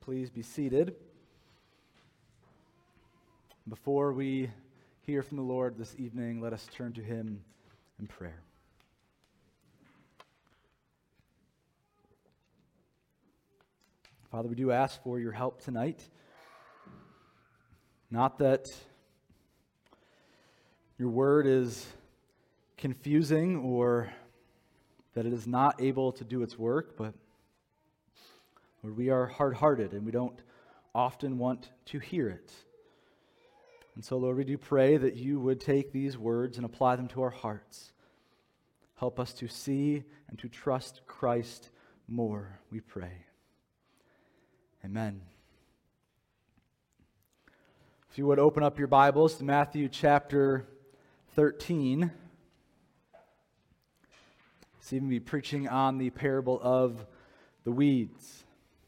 Please be seated. Before we hear from the Lord this evening, let us turn to Him in prayer. Father, we do ask for your help tonight. Not that your word is confusing or that it is not able to do its work, but Lord, we are hard-hearted and we don't often want to hear it. And so, Lord, we do pray that you would take these words and apply them to our hearts. Help us to see and to trust Christ more, we pray. Amen. If you would open up your Bibles to Matthew chapter 13. This evening we'll be preaching on the parable of the weeds.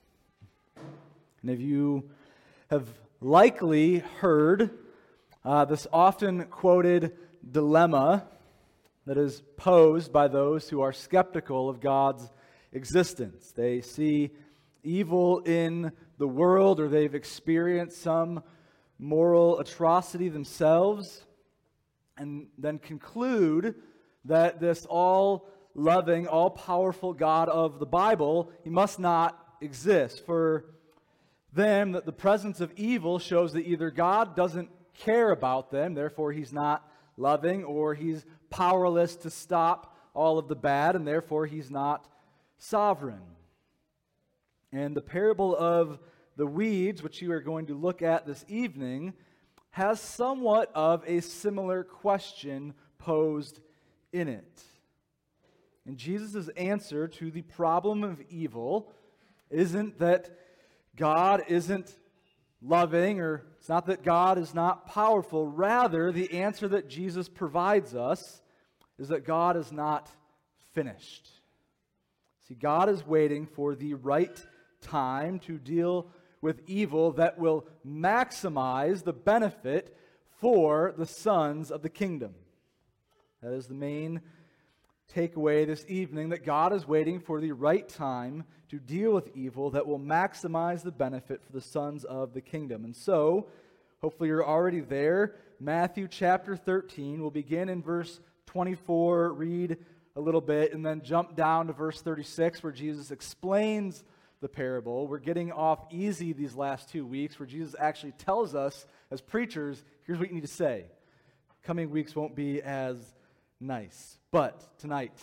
And if you have likely heard this often quoted dilemma that is posed by those who are skeptical of God's existence. They see evil in the world, or they've experienced some moral atrocity themselves, and then conclude that this all-loving, all-powerful God of the Bible, He must not exist. For them, that the presence of evil shows that either God doesn't care about them, therefore He's not loving, or He's powerless to stop all of the bad, and therefore He's not sovereign. And the parable of the weeds, which you are going to look at this evening, has somewhat of a similar question posed in it. And Jesus' answer to the problem of evil isn't that God isn't loving, or it's not that God is not powerful. Rather, the answer that Jesus provides us is that God is not finished. See, God is waiting for the right time to deal with evil that will maximize the benefit for the sons of the kingdom. That is the main takeaway this evening, that God is waiting for the right time to deal with evil that will maximize the benefit for the sons of the kingdom. And so, hopefully you're already there. Matthew chapter 13, we'll begin in verse 24, read a little bit, and then jump down to verse 36 where Jesus explains the parable. We're getting off easy these last 2 weeks where Jesus actually tells us as preachers, here's what you need to say. Coming weeks won't be as nice. But tonight,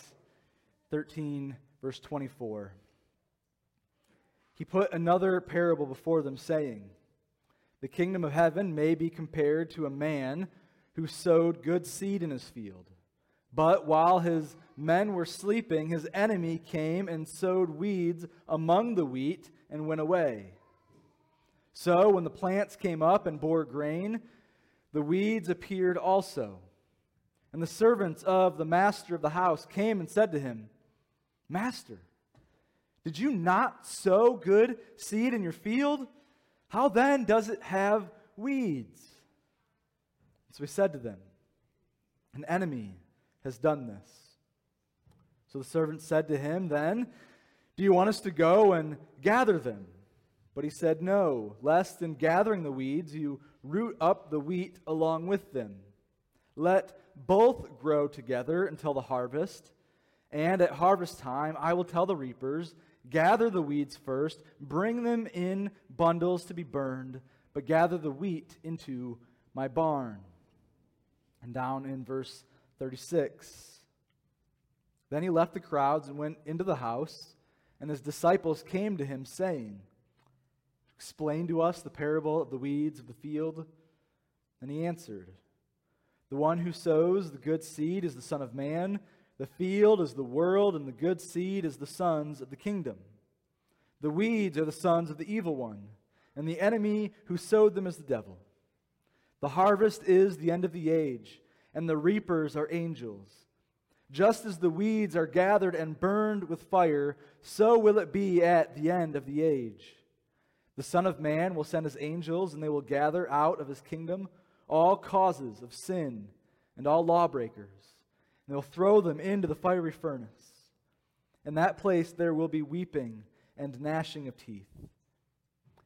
13 verse 24, He put another parable before them, saying, "The kingdom of heaven may be compared to a man who sowed good seed in his field. But while his men were sleeping, his enemy came and sowed weeds among the wheat and went away. So when the plants came up and bore grain, the weeds appeared also. And the servants of the master of the house came and said to him, 'Master, did you not sow good seed in your field? How then does it have weeds?' So he said to them, 'An enemy has done this.' So the servant said to him, 'Then, do you want us to go and gather them?' But he said, 'No, lest in gathering the weeds you root up the wheat along with them. Let both grow together until the harvest. And at harvest time I will tell the reapers, gather the weeds first, bring them in bundles to be burned, but gather the wheat into my barn.'" And down in verse 36, "Then he left the crowds and went into the house, and his disciples came to him, saying, 'Explain to us the parable of the weeds of the field.' And he answered, 'The one who sows the good seed is the Son of Man. The field is the world, and the good seed is the sons of the kingdom. The weeds are the sons of the evil one, and the enemy who sowed them is the devil. The harvest is the end of the age, and the reapers are angels. Just as the weeds are gathered and burned with fire, so will it be at the end of the age. The Son of Man will send his angels, and they will gather out of his kingdom all causes of sin and all lawbreakers, and they will throw them into the fiery furnace. In that place there will be weeping and gnashing of teeth.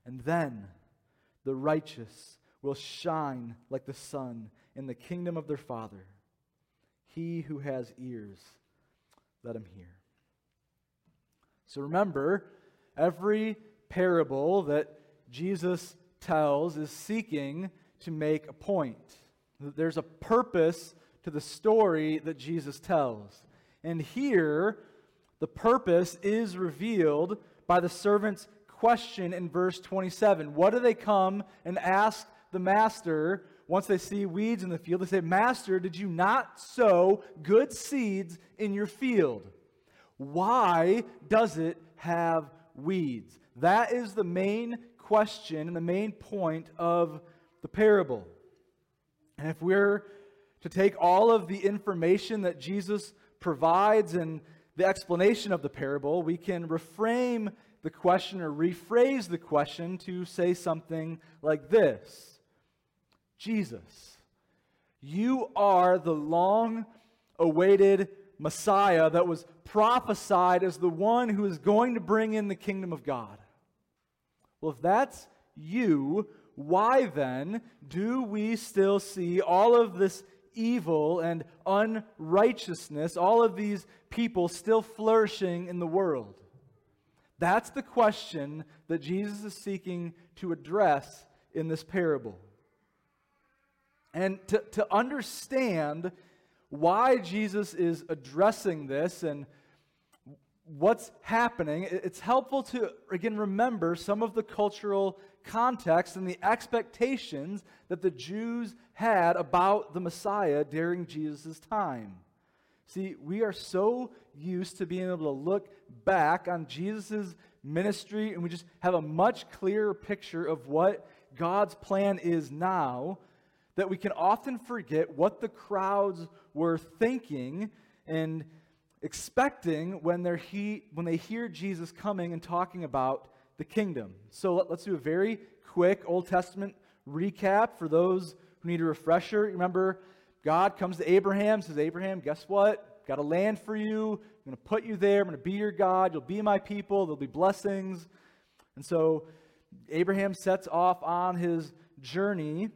And then the righteous will shine like the sun in the kingdom of their Father. He who has ears, let him hear. So remember, every parable that Jesus tells is seeking to make a point. There's a purpose to the story that Jesus tells. And here, the purpose is revealed by the servant's question in verse 27. What do they come and ask the master once they see weeds in the field? They say, "Master, did you not sow good seeds in your field? Why does it have weeds?" That is the main question and the main point of the parable. And if we're to take all of the information that Jesus provides and the explanation of the parable, we can reframe the question or rephrase the question to say something like this: Jesus, you are the long-awaited Messiah that was prophesied as the one who is going to bring in the kingdom of God. Well, if that's you, why then do we still see all of this evil and unrighteousness, all of these people still flourishing in the world? That's the question that Jesus is seeking to address in this parable. And to understand why Jesus is addressing this and what's happening, it's helpful to, again, remember some of the cultural context and the expectations that the Jews had about the Messiah during Jesus' time. See, we are so used to being able to look back on Jesus' ministry, and we just have a much clearer picture of what God's plan is now, that we can often forget what the crowds were thinking and expecting when they hear Jesus coming and talking about the kingdom. So let's do a very quick Old Testament recap for those who need a refresher. Remember, God comes to Abraham, says, "Abraham, guess what? Got a land for you. I'm going to put you there. I'm going to be your God. You'll be my people. There'll be blessings." And so Abraham sets off on his journey.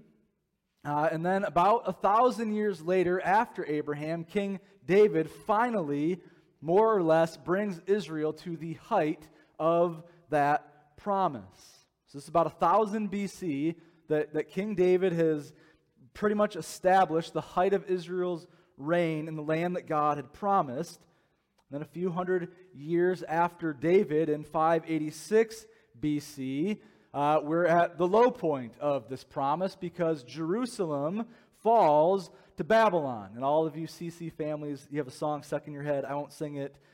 And then about 1,000 years later, after Abraham, King David finally, more or less, brings Israel to the height of that promise. So this is about 1,000 BC that King David has pretty much established the height of Israel's reign in the land that God had promised. And then a few hundred years after David, in 586 BC, we're at the low point of this promise because Jerusalem falls to Babylon. And all of you CC families, you have a song stuck in your head. I won't sing it.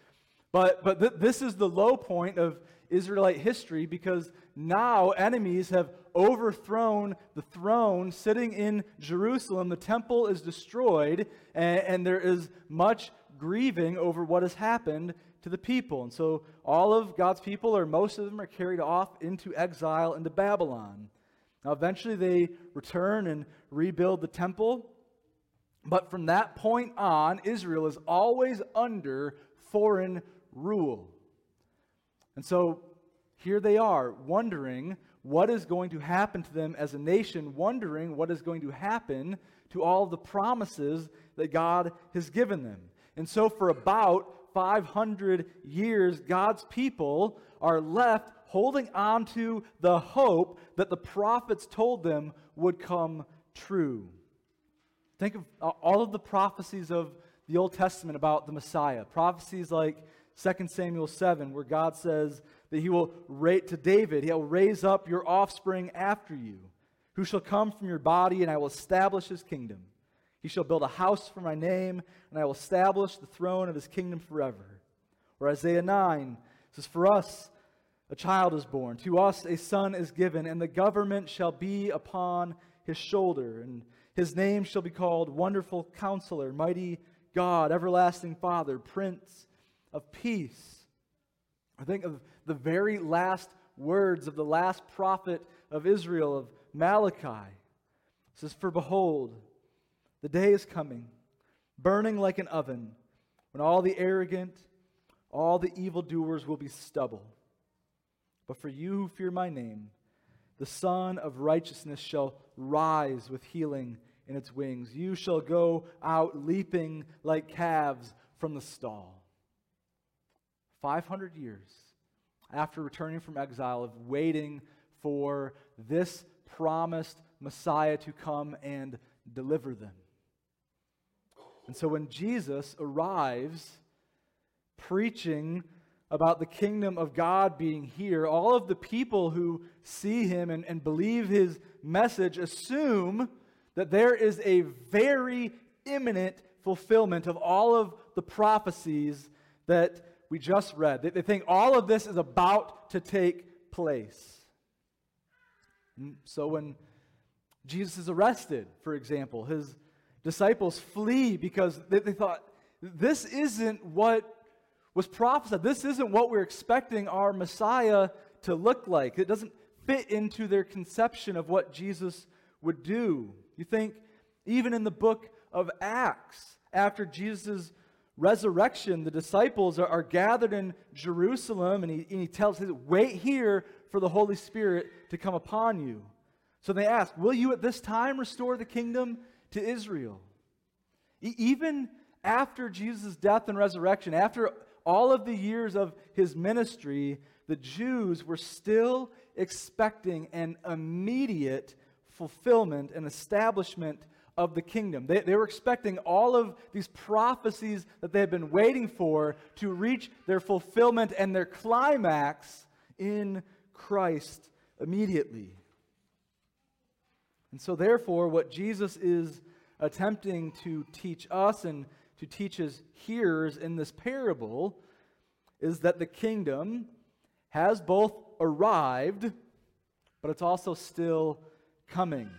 But this is the low point of Israelite history because now enemies have overthrown the throne sitting in Jerusalem. The temple is destroyed, and there is much grieving over what has happened to the people. And so all of God's people, or most of them, are carried off into exile into Babylon. Now eventually they return and rebuild the temple. But from that point on, Israel is always under foreign rule. And so here they are, wondering what is going to happen to them as a nation, wondering what is going to happen to all the promises that God has given them. And so for about 500 years, God's people are left holding on to the hope that the prophets told them would come true. Think of all of the prophecies of the Old Testament about the Messiah. Prophecies like 2 Samuel 7, where God says that he will to David, he will raise up your offspring after you, who shall come from your body, and I will establish his kingdom. He shall build a house for my name, and I will establish the throne of his kingdom forever. Or Isaiah 9 says, "For us a child is born, to us a son is given, and the government shall be upon his shoulder, and his name shall be called Wonderful Counselor, Mighty God, Everlasting Father, Prince of Peace." I think of the very last words of the last prophet of Israel, of Malachi. It says, "For behold, the day is coming, burning like an oven, when all the arrogant, all the evildoers will be stubble. But for you who fear my name, the Son of Righteousness shall rise with healing in its wings. You shall go out leaping like calves from the stall. 500 years after returning from exile, of waiting for this promised Messiah to come and deliver them. And so when Jesus arrives preaching about the kingdom of God being here, all of the people who see him and believe his message assume that there is a very imminent fulfillment of all of the prophecies that we just read. They think all of this is about to take place. And so when Jesus is arrested, for example, his disciples flee because they thought, this isn't what was prophesied. This isn't what we're expecting our Messiah to look like. It doesn't fit into their conception of what Jesus would do. You think, even in the book of Acts, after Jesus' resurrection, the disciples are gathered in Jerusalem, and he tells them, wait here for the Holy Spirit to come upon you. So they ask, will you at this time restore the kingdom to Israel? Even after Jesus' death and resurrection, after all of the years of his ministry, the Jews were still expecting an immediate fulfillment and establishment of the kingdom. They were expecting all of these prophecies that they had been waiting for to reach their fulfillment and their climax in Christ immediately. And so therefore, what Jesus is attempting to teach us and to teach his hearers in this parable is that the kingdom has both arrived, but it's also still coming.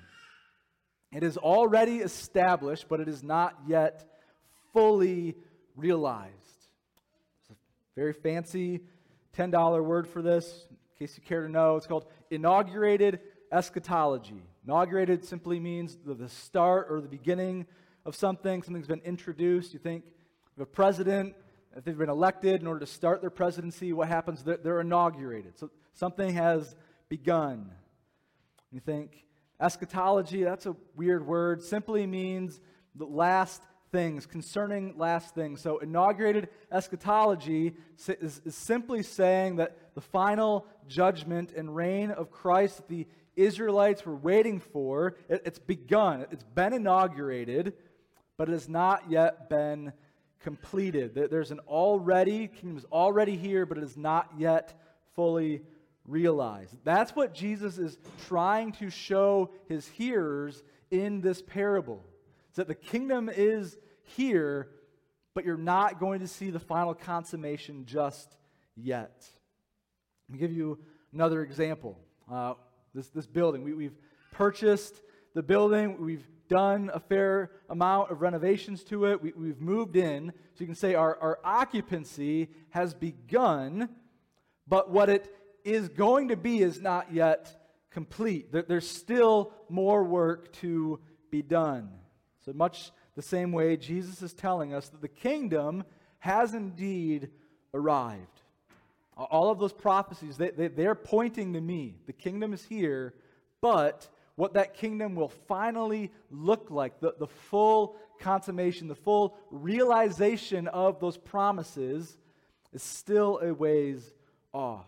It is already established, but it is not yet fully realized. It's a very fancy $10 word for this, in case you care to know. It's called inaugurated eschatology. Inaugurated simply means the start or the beginning of something. Something's been introduced. You think of a president, if they've been elected in order to start their presidency, what happens? They're inaugurated. So something has begun. You think eschatology, that's a weird word, simply means the last things, concerning last things. So inaugurated eschatology is simply saying that the final judgment and reign of Christ that the Israelites were waiting for, it's begun. It's been inaugurated, but it has not yet been completed. There's an kingdom is already here, but it is not yet fully realized. That's what Jesus is trying to show his hearers in this parable. Is that the kingdom is here, but you're not going to see the final consummation just yet. Let me give you another example. This building. We've purchased the building. We've done a fair amount of renovations to it. We've moved in. So you can say our occupancy has begun, but what it is going to be is not yet complete. There's still more work to be done. So much the same way, Jesus is telling us that the kingdom has indeed arrived. All of those prophecies, they're pointing to me. The kingdom is here, but what that kingdom will finally look like, the full consummation, the full realization of those promises is still a ways off.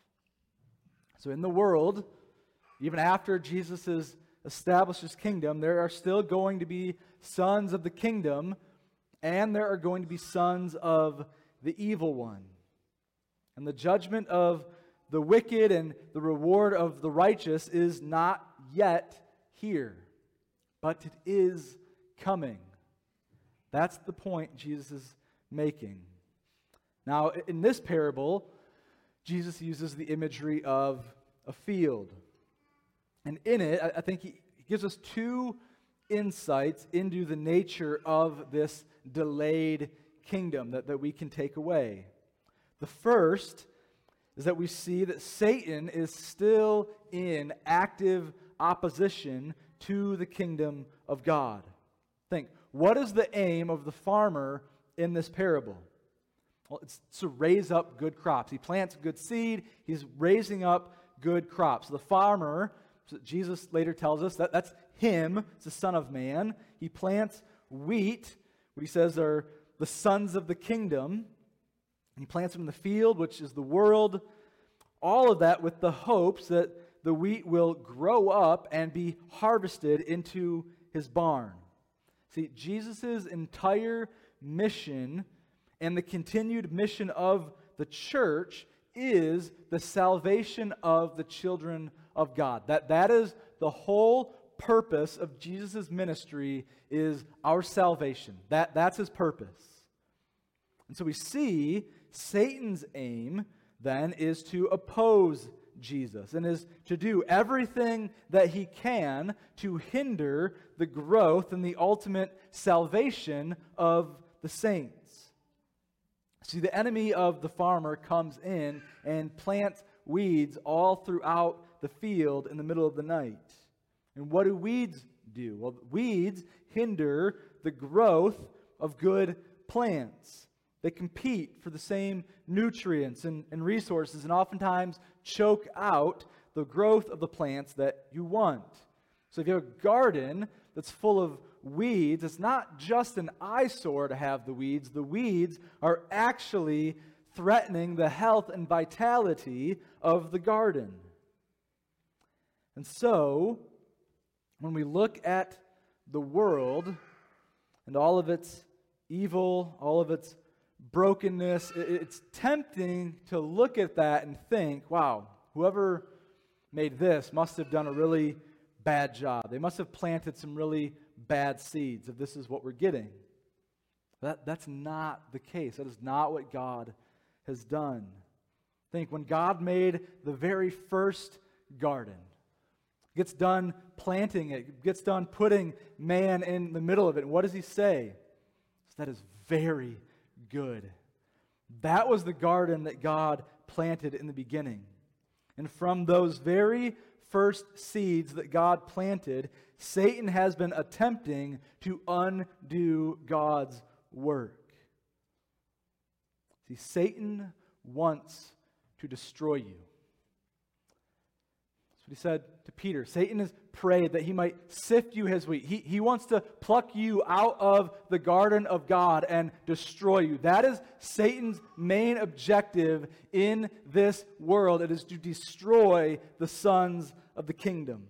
So in the world, even after Jesus has established his kingdom, there are still going to be sons of the kingdom, and there are going to be sons of the evil one. And the judgment of the wicked and the reward of the righteous is not yet here, but it is coming. That's the point Jesus is making. Now, in this parable, Jesus uses the imagery of a field. And in it, I think he gives us two insights into the nature of this delayed kingdom that we can take away. The first is that we see that Satan is still in active opposition to the kingdom of God. Think, what is the aim of the farmer in this parable? Well, it's to raise up good crops. He plants good seed. He's raising up good crops. The farmer So Jesus later tells us that that's him. It's the Son of Man. He plants wheat, what he says are the sons of the kingdom. He plants them in the field, which is the world. All of that with the hopes that the wheat will grow up and be harvested into his barn. See, Jesus' entire mission and the continued mission of the church is the salvation of the children of God. That is the whole purpose of Jesus' ministry, is our salvation. That's his purpose. And so we see Satan's aim then is to oppose Jesus and is to do everything that he can to hinder the growth and the ultimate salvation of the saints. See, the enemy of the farmer comes in and plants weeds all throughout the field in the middle of the night. And what do weeds do? Well, weeds hinder the growth of good plants. They compete for the same nutrients and resources and oftentimes choke out the growth of the plants that you want. So if you have a garden that's full of weeds, it's not just an eyesore to have the weeds. The weeds are actually threatening the health and vitality of the garden. And so, when we look at the world and all of its evil, all of its brokenness, it's tempting to look at that and think, wow, whoever made this must have done a really bad job. They must have planted some really bad seeds if this is what we're getting. That's not the case. That is not what God has done. Think, when God made the very first garden, gets done planting it, gets done putting man in the middle of it, and what does he say? That is very good. That was the garden that God planted in the beginning. And from those very first seeds that God planted, Satan has been attempting to undo God's work. See, Satan wants to destroy you. That's what he said to Peter. Satan has prayed that he might sift you as wheat. He wants to pluck you out of the garden of God and destroy you. That is Satan's main objective in this world. It is to destroy the sons of the kingdom.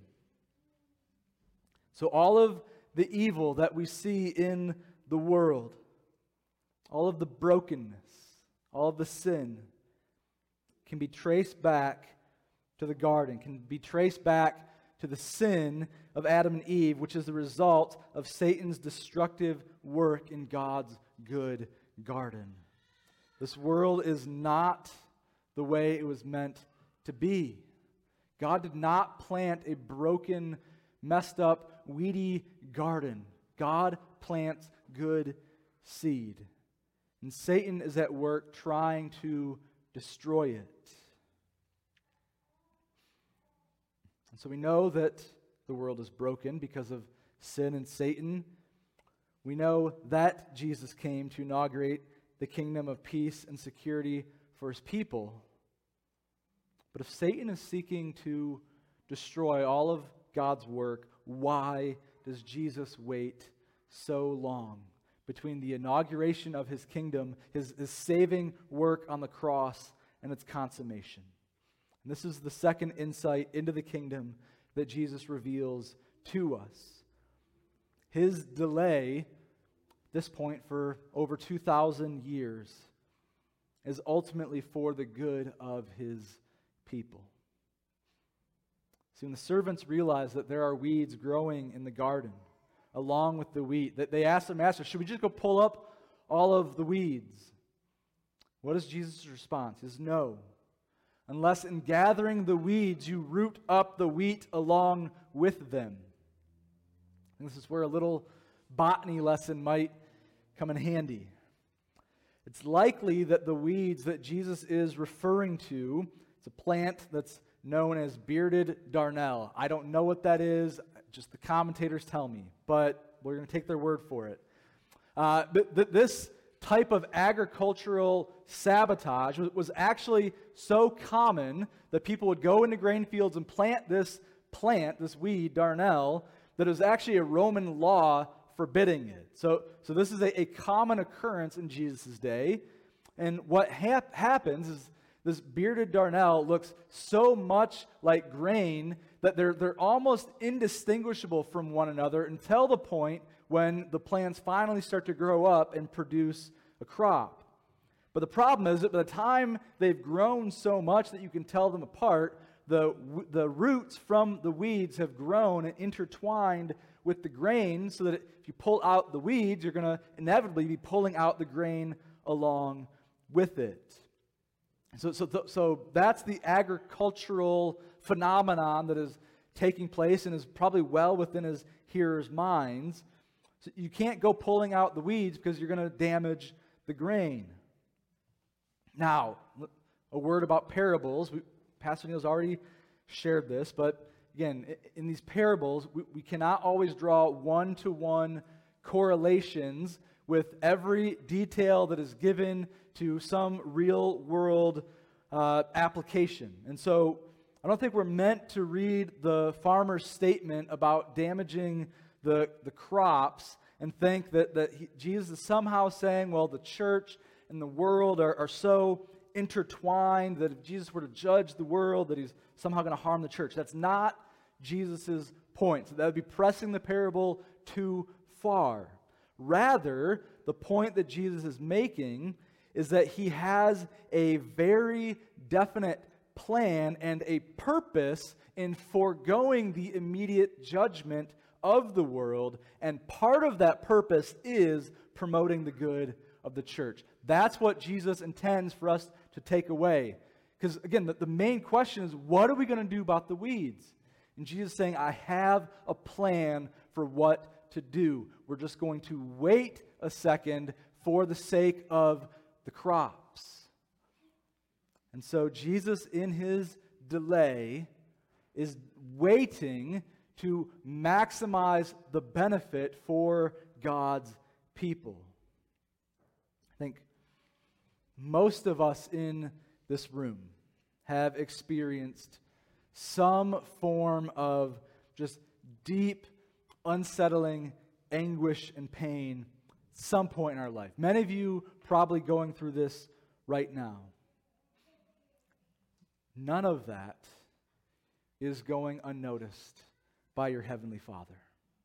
So all of the evil that we see in the world, all of the brokenness, all of the sin can be traced back to the garden, can be traced back to the sin of Adam and Eve, which is the result of Satan's destructive work in God's good garden. This world is not the way it was meant to be. God did not plant a broken, messed up, weedy garden. God plants good seed. And Satan is at work trying to destroy it. And so we know that the world is broken because of sin and Satan. We know that Jesus came to inaugurate the kingdom of peace and security for his people. But if Satan is seeking to destroy all of God's work, why does Jesus wait so long between the inauguration of his kingdom, his saving work on the cross, and its consummation? And this is the second insight into the kingdom that Jesus reveals to us. His delay, at this point for over 2,000 years, is ultimately for the good of his people. See, when the servants realize that there are weeds growing in the garden along with the wheat, that they ask their master, should we just go pull up all of the weeds? What is Jesus' response? He says, no. Unless in gathering the weeds you root up the wheat along with them. And this is where a little botany lesson might come in handy. It's likely that the weeds that Jesus is referring to, it's a plant that's known as bearded darnel. I don't know what that is, just the commentators tell me, but we're going to take their word for it. This type of agricultural sabotage was actually so common that people would go into grain fields and plant this plant, this weed, darnel, that is actually a Roman law forbidding it. So this is a common occurrence in Jesus' day. And what happens is this bearded darnel looks so much like grain that they're almost indistinguishable from one another until the point when the plants finally start to grow up and produce a crop. But the problem is that by the time they've grown so much that you can tell them apart, the roots from the weeds have grown and intertwined with the grain, so that if you pull out the weeds, you're going to inevitably be pulling out the grain along with it. So that's the agricultural phenomenon that is taking place and is probably well within his hearers' minds. So you can't go pulling out the weeds because you're going to damage the grain. Now, a word about parables. Pastor Neil's already shared this, but again, in these parables, we cannot always draw one-to-one correlations with every detail that is given to some real-world application. And so I don't think we're meant to read the farmer's statement about damaging the crops and think that Jesus is somehow saying, well, the church and the world are so intertwined that if Jesus were to judge the world, that he's somehow going to harm the church. That's not Jesus' point. So that would be pressing the parable too far. Rather, the point that Jesus is making is that he has a very definite plan and a purpose in foregoing the immediate judgment of the world, and part of that purpose is promoting the good of the church. That's what Jesus intends for us to take away. Because again, the main question is, what are we going to do about the weeds? And Jesus is saying, I have a plan for what to do. We're just going to wait a second for the sake of the crops. And so Jesus, in his delay, is waiting to maximize the benefit for God's people. I think most of us in this room have experienced some form of just deep, unsettling anguish and pain at some point in our life. Many of you probably going through this right now. None of that is going unnoticed by your Heavenly Father.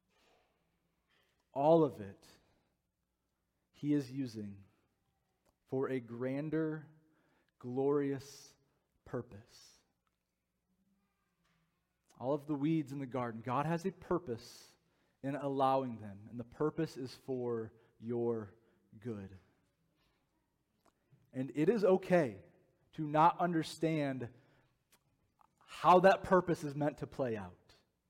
All of it he is using for a grander, glorious purpose. All of the weeds in the garden, God has a purpose in allowing them, and the purpose is for your good. And it is okay to not understand how that purpose is meant to play out.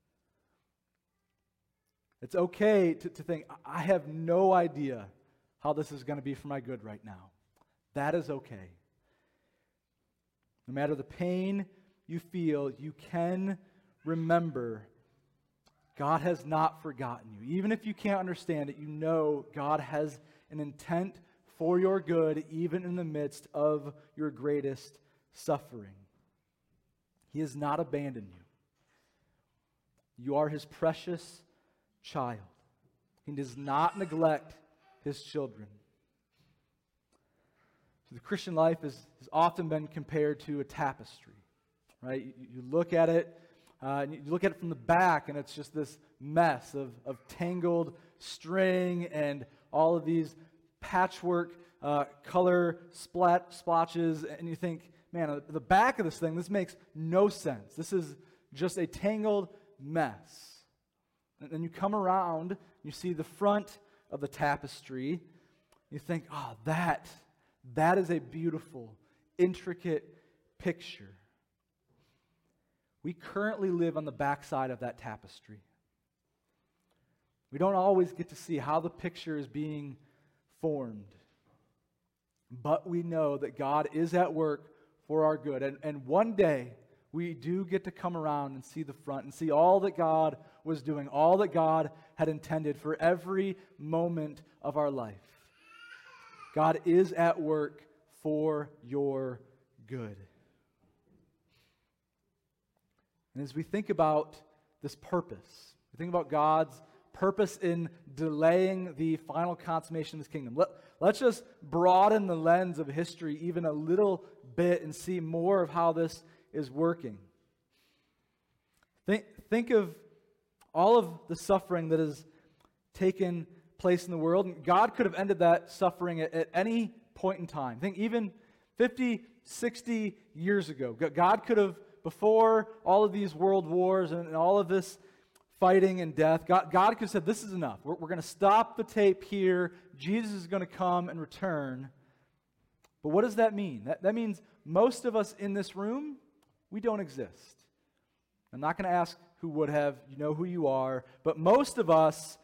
It's okay to think, I have no idea how this is going to be for my good right now. That is okay. No matter the pain you feel, you can remember God has not forgotten you. Even if you can't understand it, you know God has an intent for your good, even in the midst of your greatest suffering. He has not abandoned you. You are his precious child. He does not neglect his children. So the Christian life has often been compared to a tapestry, right? You look at it, and you look at it from the back, and it's just this mess of tangled string and all of these patchwork color splotches, and you think, man, the back of this thing, this makes no sense. This is just a tangled mess. And then you come around, you see the front of the tapestry, you think, oh, that is a beautiful, intricate picture. We currently live on the backside of that tapestry. We don't always get to see how the picture is being formed. But we know that God is at work for our good. And one day, we do get to come around and see the front and see all that God was doing, all that God had intended for every moment of our life. God is at work for your good. And as we think about this purpose, we think about God's purpose in delaying the final consummation of his kingdom. Let's just broaden the lens of history even a little bit and see more of how this is working. Think of all of the suffering that has taken place in the world. And God could have ended that suffering at any point in time. Think even 50, 60 years ago. God could have, before all of these world wars and all of this fighting and death, God could have said, this is enough. We're going to stop the tape here. Jesus is going to come and return. But what does that mean? That means most of us in this room, we don't exist. I'm not going to ask who would have. You know who you are. But most of us,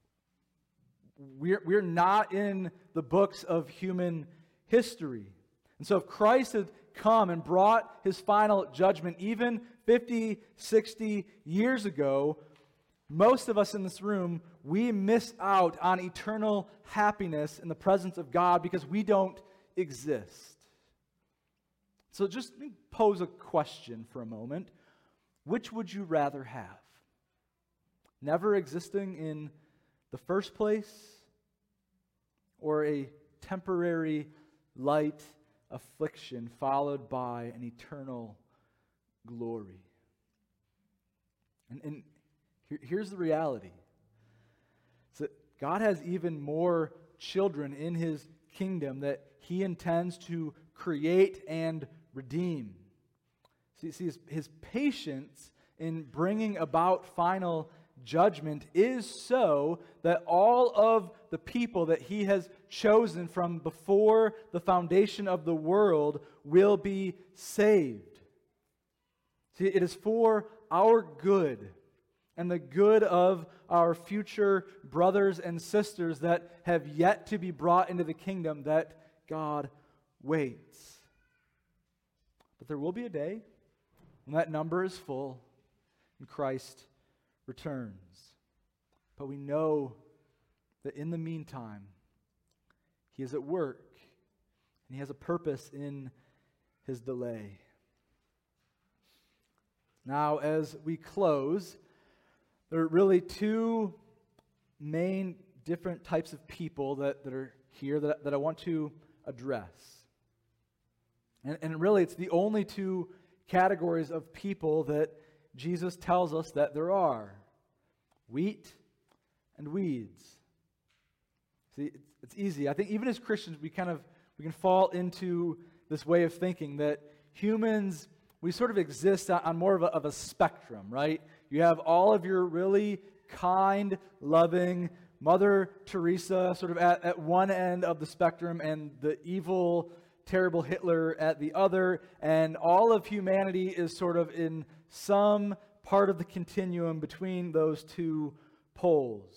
we're not in the books of human history. And so if Christ had come and brought his final judgment even 50, 60 years ago, most of us in this room, we miss out on eternal happiness in the presence of God because we don't exist. So just let me pose a question for a moment. Which would you rather have? Never existing in the first place, or a temporary light affliction followed by an eternal glory? And here's the reality. It's that God has even more children in his kingdom that he intends to create and redeem. See, his patience in bringing about final judgment is so that all of the people that he has chosen from before the foundation of the world will be saved. See, it is for our good and the good of our future brothers and sisters that have yet to be brought into the kingdom that God waits. But there will be a day when that number is full and Christ returns. But we know that in the meantime, he is at work and he has a purpose in his delay. Now, as we close, there are really two main different types of people that are here that I want to address. And really, it's the only two categories of people that Jesus tells us that there are: wheat and weeds. See, it's easy. I think even as Christians, we can fall into this way of thinking that humans, we sort of exist on more of a spectrum, right? You have all of your really kind, loving Mother Teresa sort of at one end of the spectrum, and the evil, terrible Hitler at the other, and all of humanity is sort of in some part of the continuum between those two poles.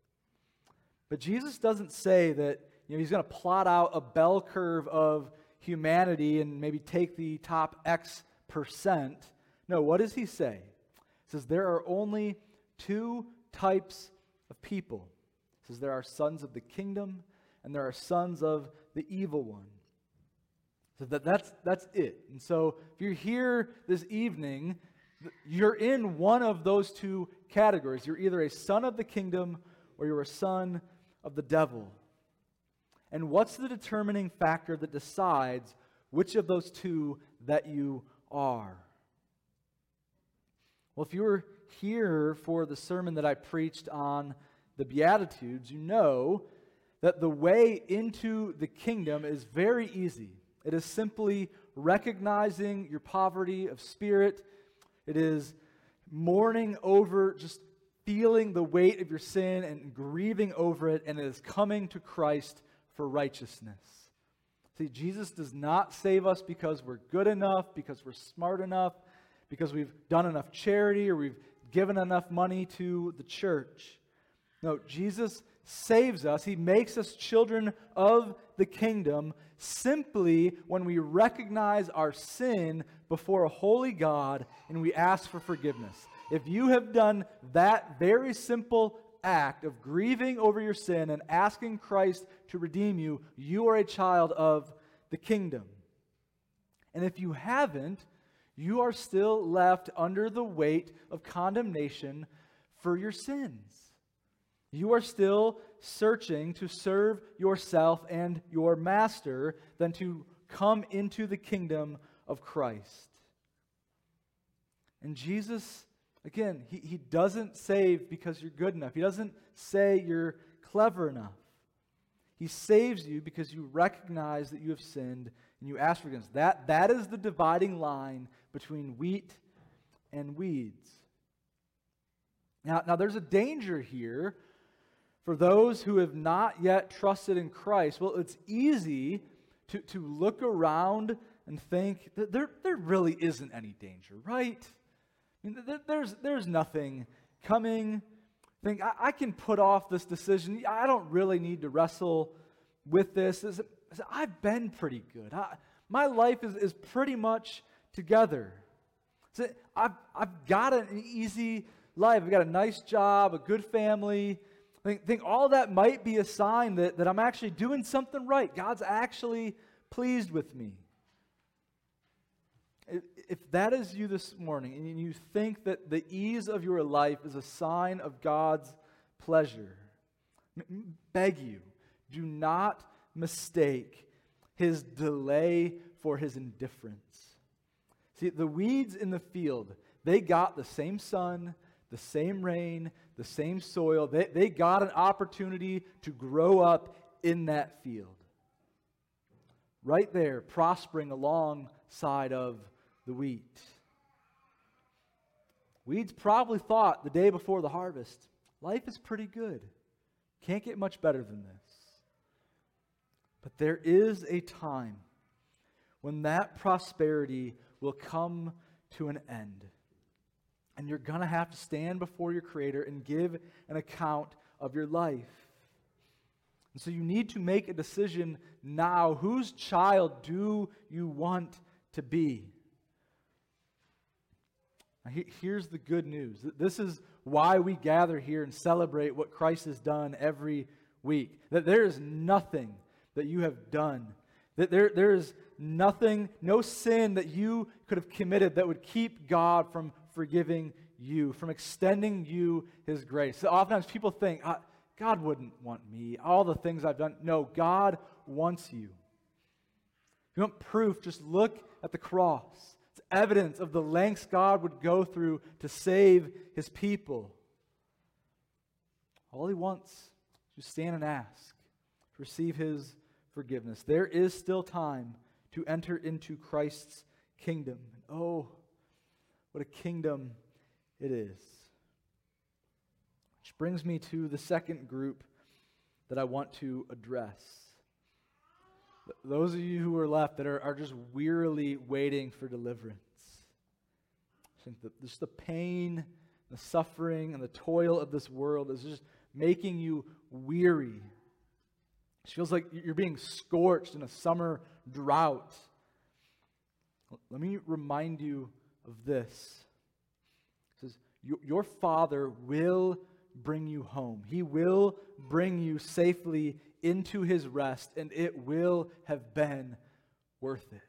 But Jesus doesn't say that he's going to plot out a bell curve of humanity and maybe take the top X%. No, what does he say? He says there are only two types of people. He says there are sons of the kingdom and there are sons of the evil one. So that's it. And so if you're here this evening, you're in one of those two categories. You're either a son of the kingdom or you're a son of the devil. And what's the determining factor that decides which of those two that you are? Well, if you were here for the sermon that I preached on the Beatitudes, you know that the way into the kingdom is very easy. It is simply recognizing your poverty of spirit. It is mourning over, just feeling the weight of your sin and grieving over it, and it is coming to Christ for righteousness. See, Jesus does not save us because we're good enough, because we're smart enough, because we've done enough charity or we've given enough money to the church. No, Jesus saves us. He makes us children of the kingdom simply when we recognize our sin before a holy God and we ask for forgiveness. If you have done that very simple act of grieving over your sin and asking Christ to redeem you, you are a child of the kingdom. And if you haven't, You are still left under the weight of condemnation for your sins. You are still searching to serve yourself and your master than to come into the kingdom of Christ. And Jesus, again, he doesn't save because you're good enough. He doesn't say you're clever enough. He saves you because you recognize that you have sinned and you ask for forgiveness. That is the dividing line between wheat and weeds. Now there's a danger here for those who have not yet trusted in Christ. Well, it's easy to look around and think that there really isn't any danger, right? I mean, there's nothing coming. Think, I can put off this decision. I don't really need to wrestle with this. I've been pretty good. My life is pretty much together. I've got an easy life. I've got a nice job, a good family. Think all that might be a sign that I'm actually doing something right. God's actually pleased with me. If that is you this morning and you think that the ease of your life is a sign of God's pleasure, beg you, do not mistake His delay for His indifference. See, the weeds in the field, they got the same sun, the same rain, the same soil. They got an opportunity to grow up in that field. Right there, prospering alongside of the wheat. Weeds probably thought the day before the harvest, life is pretty good. Can't get much better than this. But there is a time when that prosperity will come to an end. And you're going to have to stand before your Creator and give an account of your life. And so you need to make a decision now. Whose child do you want to be? Now, here's the good news. This is why we gather here and celebrate what Christ has done every week. That there is nothing that you have done. That there is nothing, no sin that you could have committed that would keep God from forgiving you, from extending you His grace. So oftentimes people think, God wouldn't want me, all the things I've done. No, God wants you. If you want proof, just look at the cross. It's evidence of the lengths God would go through to save His people. All He wants is to stand and ask, to receive His forgiveness. There is still time to enter into Christ's kingdom. And oh, what a kingdom it is. Which brings me to the second group that I want to address. Those of you who are left that are just wearily waiting for deliverance. I think that just the pain, the suffering, and the toil of this world is just making you weary. It feels like you're being scorched in a summer drought. Let me remind you of this. It says, your Father will bring you home. He will bring you safely into His rest, and it will have been worth it.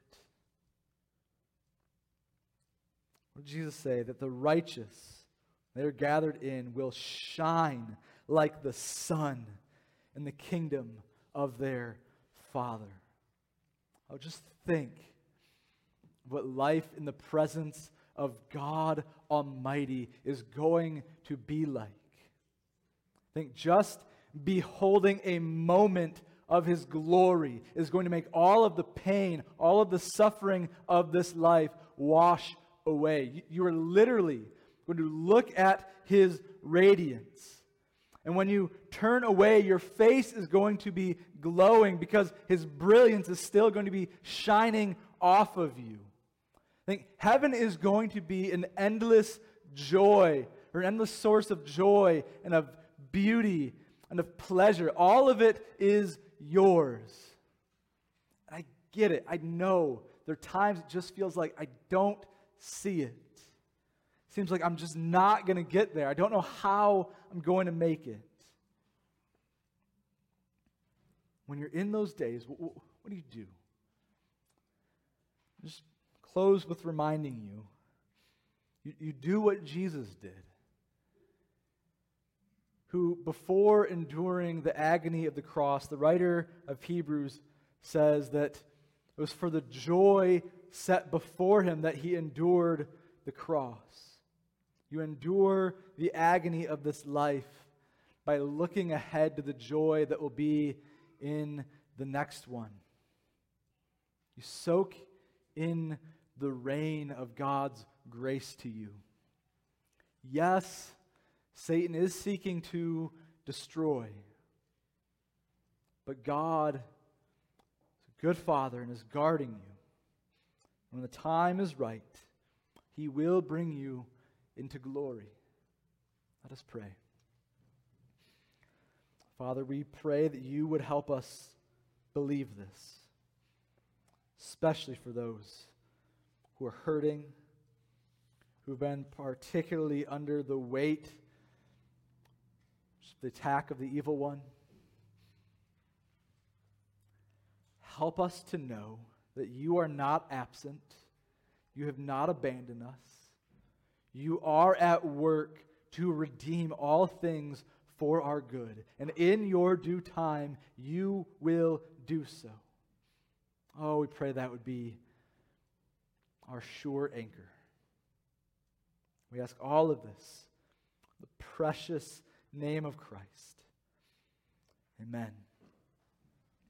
What did Jesus say? That the righteous, they are gathered in, will shine like the sun in the kingdom of their Father. Oh, just think what life in the presence of God Almighty is going to be like. Think just beholding a moment of His glory is going to make all of the pain, all of the suffering of this life wash away. You are literally going to look at His radiance. And when you turn away, your face is going to be glowing because His brilliance is still going to be shining off of you. I think heaven is going to be an endless joy, or an endless source of joy and of beauty and of pleasure. All of it is yours. I get it. I know there are times it just feels like I don't see it. Seems like I'm just not going to get there. I don't know how I'm going to make it. When you're in those days, what do? Just close with reminding you do what Jesus did, who, before enduring the agony of the cross, the writer of Hebrews says that it was for the joy set before him that he endured the cross. You endure the agony of this life by looking ahead to the joy that will be in the next one. You soak in the rain of God's grace to you. Yes, Satan is seeking to destroy, but God is a good Father and is guarding you. When the time is right, He will bring you into glory. Let us pray. Father, we pray that you would help us believe this, especially for those who are hurting, who have been particularly under the weight of the attack of the evil one. Help us to know that you are not absent. You have not abandoned us. You are at work to redeem all things for our good. And in your due time, you will do so. Oh, we pray that would be our sure anchor. We ask all of this in the precious name of Christ. Amen.